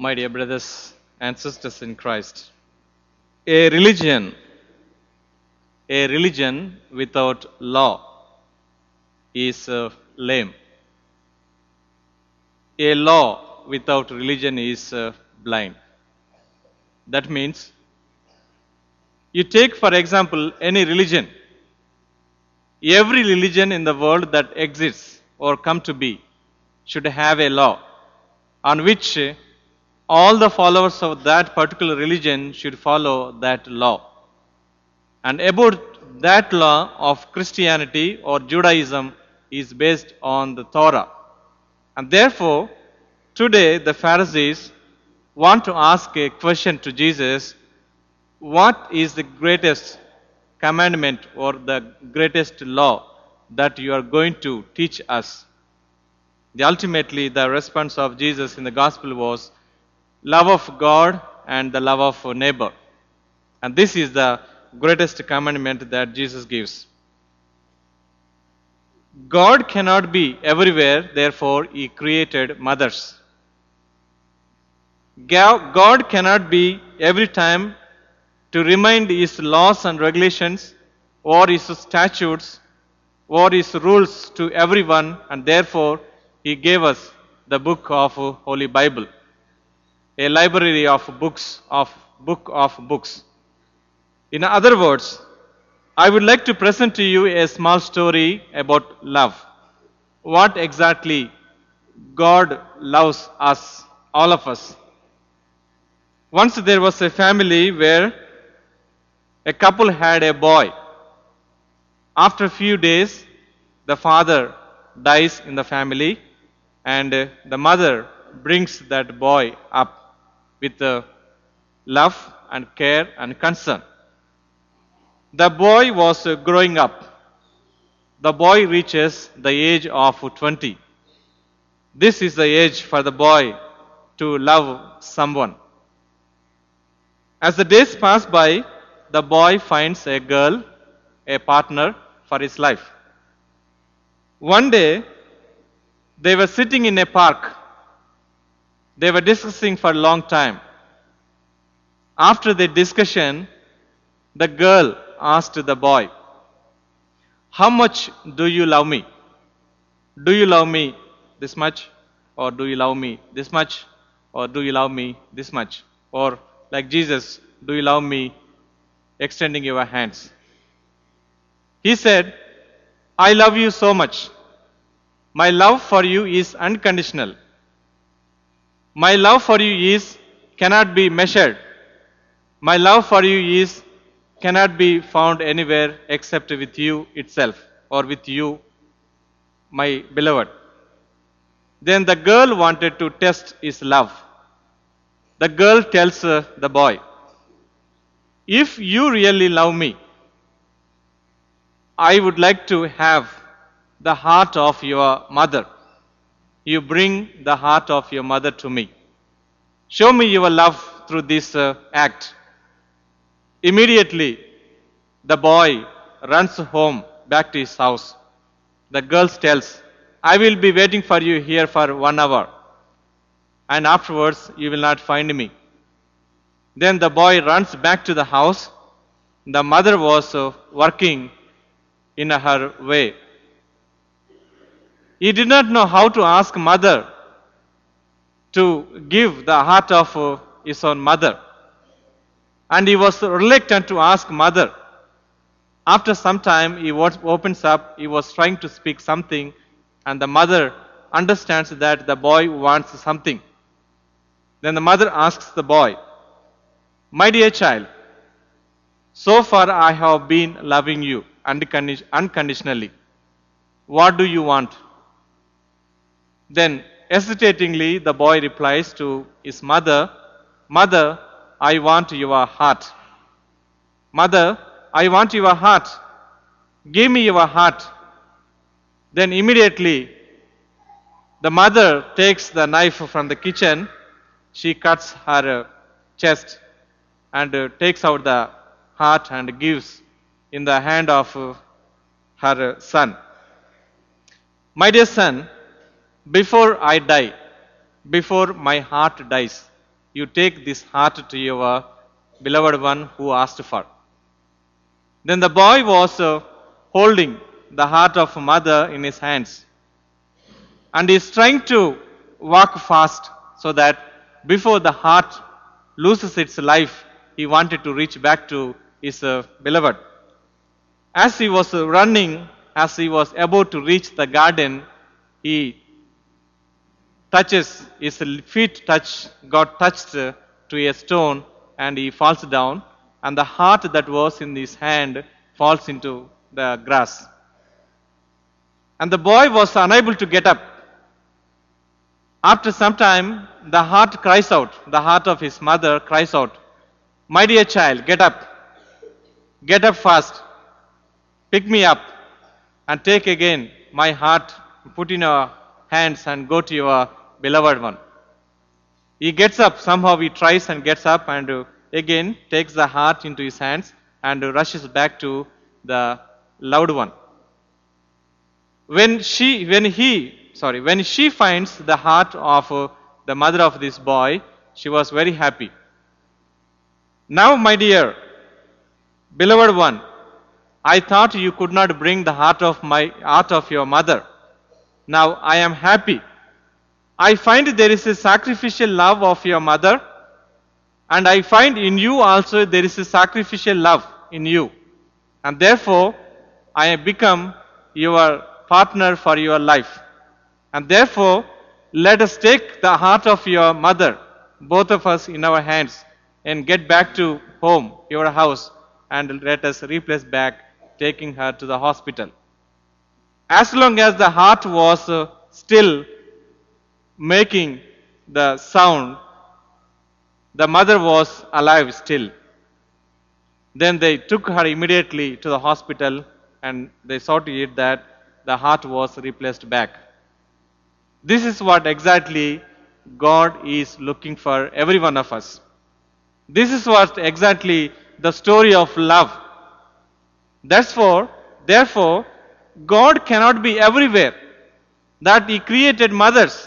My dear brothers and sisters in Christ, a religion, a religion without law is lame. A law without religion is blind. That means you take, for example, any religion. Every religion in the world that exists or come to be should have a law on which all the followers of that particular religion should follow that law. And about that law of Christianity or Judaism is based on the Torah. And therefore, today the Pharisees want to ask a question to Jesus: what is the greatest commandment or the greatest law that you are going to teach us? Ultimately, the response of Jesus in the gospel was love of God and the love of neighbor. And this is the greatest commandment that Jesus gives. God cannot be everywhere, therefore He created mothers. God cannot be every time to remind His laws and regulations or His statutes or His rules to everyone, and therefore He gave us the book of Holy Bible, a library of books, book of books. In other words, I would like to present to you a small story about love. What exactly God loves us, all of us. Once there was a family where a couple had a boy. After a few days, the father dies in the family, and the mother brings that boy up with love and care and concern. The boy was growing up. The boy reaches the age of 20. This is the age for the boy to love someone. As the days pass by, the boy finds a girl, a partner for his life. One day, they were sitting in a park. They were discussing for a long time. After the discussion, the girl asked the boy, "How much do you love me? Do you love me this much? Or do you love me this much? Or do you love me this much?" Or like Jesus, "Do you love me?" extending your hands. He said, "I love you so much. My love for you is unconditional. My love for you cannot be measured. My love for you cannot be found anywhere except with you itself, or with you, my beloved." Then the girl wanted to test his love. The girl tells the boy, "If you really love me, I would like to have the heart of your mother. You bring the heart of your mother to me. Show me your love through this act." Immediately, the boy runs home back to his house. The girl tells, "I will be waiting for you here for 1 hour, and afterwards you will not find me." Then the boy runs back to the house. The mother was working in her way. He did not know how to ask mother to give the heart of his own mother. And he was reluctant to ask mother. After some time, he opens up, he was trying to speak something, and the mother understands that the boy wants something. Then the mother asks the boy, "My dear child, so far I have been loving you unconditionally. What do you want?" Then, hesitatingly, the boy replies to his mother, "Mother, I want your heart. Mother, I want your heart. Give me your heart." Then immediately, the mother takes the knife from the kitchen. She cuts her chest and takes out the heart and gives in the hand of her son. "My dear son, before I die, before my heart dies, you take this heart to your beloved one who asked for. Then the boy was holding the heart of mother in his hands and is trying to walk fast so that before the heart loses its life, he wanted to reach back to his beloved. As he was running, as he was about to reach the garden, he touches, his feet got touched to a stone and he falls down, and the heart that was in his hand falls into the grass. And the boy was unable to get up. After some time, the heart cries out, the heart of his mother cries out, "My dear child, get up fast, pick me up, and take again my heart, put in your hands and go to your beloved one." He gets up, somehow he tries and gets up and again takes the heart into his hands and rushes back to the loved one. When she finds the heart of the mother of this boy, she was very happy. "Now, my dear, beloved one, I thought you could not bring the heart of your mother. Now I am happy. I find there is a sacrificial love of your mother, and I find in you also there is a sacrificial love in you. And therefore, I have become your partner for your life. And therefore, let us take the heart of your mother, both of us in our hands, and get back to home, your house, and let us replace back, taking her to the hospital." As long as the heart was still making the sound, the mother was alive still. Then they took her immediately to the hospital and they saw to it that the heart was replaced back. This is what exactly God is looking for every one of us. This is what exactly the story of love. Therefore, God cannot be everywhere. That He created mothers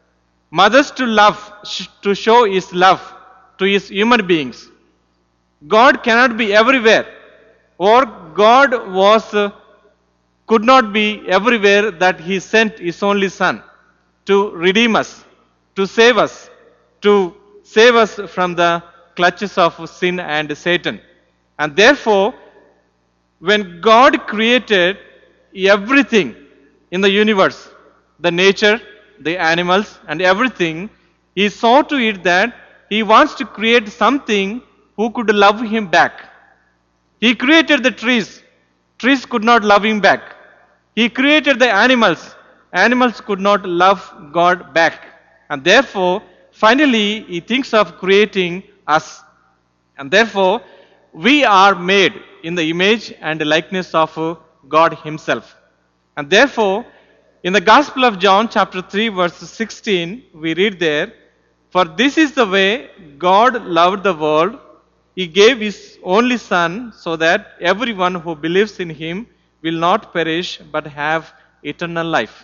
to love, to show His love to His human beings. God cannot be everywhere, or God could not be everywhere that He sent His only Son to redeem us, to save us from the clutches of sin and Satan. And therefore, when God created everything in the universe, the nature, the animals, and everything, He saw to it that He wants to create something who could love Him back. He created the trees. Trees could not love Him back. He created the animals. Animals could not love God back. And therefore, finally, He thinks of creating us. And therefore, we are made in the image and likeness of God Himself. And therefore, in the Gospel of John chapter 3 verse 16, we read there, "For this is the way God loved the world. He gave His only Son so that everyone who believes in Him will not perish but have eternal life."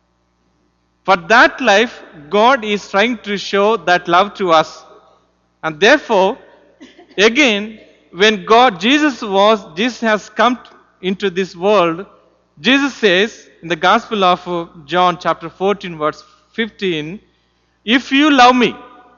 For that life, God is trying to show that love to us. And therefore, again, when Jesus has come into this world, Jesus says in the Gospel of John chapter 14 verse 15, if you love me,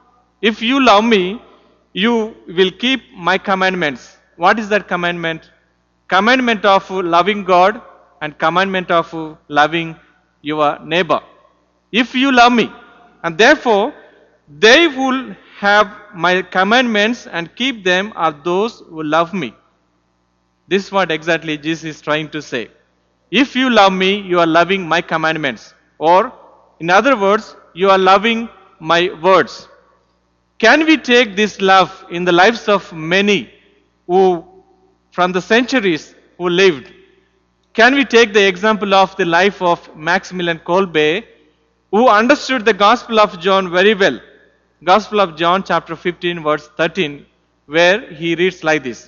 you will keep my commandments." What is that commandment? Commandment of loving God and commandment of loving your neighbor. If you love me, and therefore they who have my commandments and keep them are those who love me. This is what exactly Jesus is trying to say. If you love me, you are loving my commandments. Or, in other words, you are loving my words. Can we take this love in the lives of many who, from the centuries, who lived? Can we take the example of the life of Maximilian Kolbe, who understood the Gospel of John very well? Gospel of John chapter 15 verse 13, where he reads like this: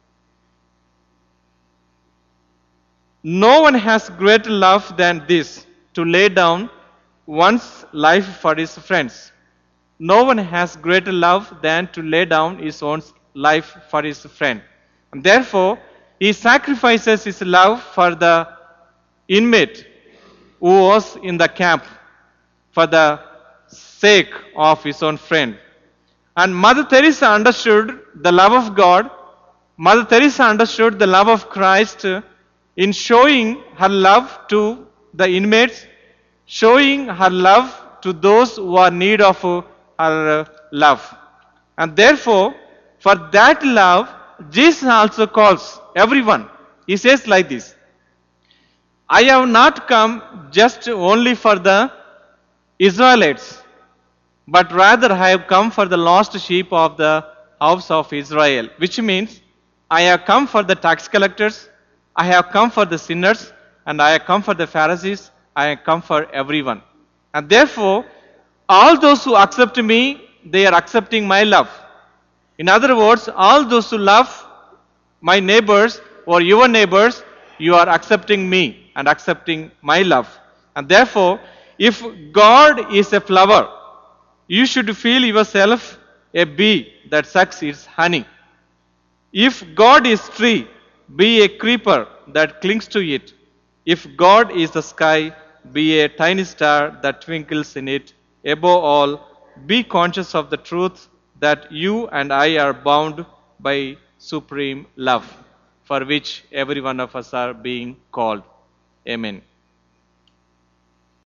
"No one has greater love than this, to lay down one's life for his friends. no one has greater love than to lay down his own life for his friend. And therefore, he sacrifices his love for the inmate who was in the camp for the sake of his own friend. And Mother Teresa understood the love of God. Mother Teresa understood the love of Christ in showing her love to the inmates, showing her love to those who are in need of her love. And therefore, for that love, Jesus also calls everyone. He says like this, I have not come just only for the Israelites, but rather I have come for the lost sheep of the house of Israel. Which means, I have come for the tax collectors, I have come for the sinners, and I have come for the Pharisees, I have come for everyone. And therefore, all those who accept me, they are accepting my love. In other words, all those who love my neighbors or your neighbors, you are accepting me and accepting my love. And therefore, if God is a flower, you should feel yourself a bee that sucks its honey. If God is tree, be a creeper that clings to it. If God is the sky, be a tiny star that twinkles in it. Above all, be conscious of the truth that you and I are bound by supreme love, for which every one of us are being called. Amen.